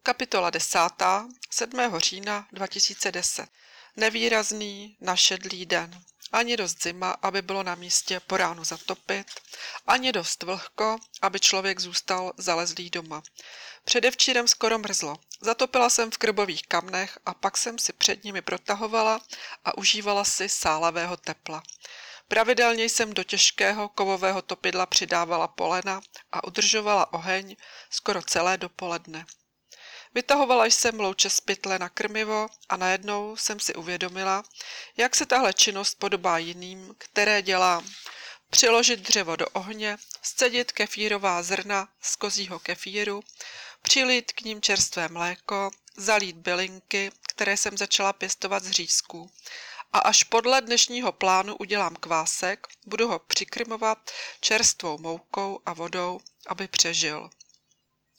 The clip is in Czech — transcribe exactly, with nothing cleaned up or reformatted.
Kapitola desátá. sedmého října dva tisíce deset. Nevýrazný, našedlý den. Ani dost zima, aby bylo na místě po ránu zatopit, ani dost vlhko, aby člověk zůstal zalezlý doma. Předevčírem skoro mrzlo. Zatopila jsem v krbových kamnech a pak jsem si před nimi protahovala a užívala si sálavého tepla. Pravidelně jsem do těžkého kovového topidla přidávala polena a udržovala oheň skoro celé dopoledne. Vytahovala jsem louče z pytle na krmivo a najednou jsem si uvědomila, jak se tahle činnost podobá jiným, které dělám. Přiložit dřevo do ohně, scedit kefírová zrna z kozího kefíru, přilít k ním čerstvé mléko, zalít bylinky, které jsem začala pěstovat z řízků. A až podle dnešního plánu udělám kvásek, budu ho přikrmovat čerstvou moukou a vodou, aby přežil.